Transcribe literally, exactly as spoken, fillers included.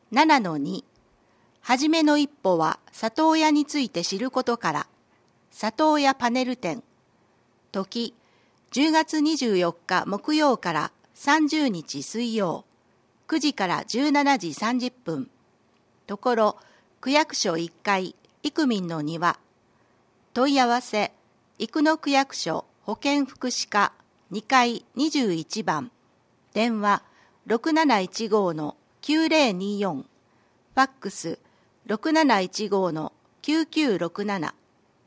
ななのに、はじめの一歩は里親について知ることから、里親パネル展。時、じゅうがつにじゅうよっか木曜からさんじゅうにち水曜、くじからじゅうしちじさんじゅっぷん。ところ、区役所いっかい、生民の庭。問い合わせ、生野区役所保健福祉課にかいにじゅういちばん。電話ろくなないちごのきゅうぜろによん。ファックスろくなないちごのきゅうきゅうろくなな。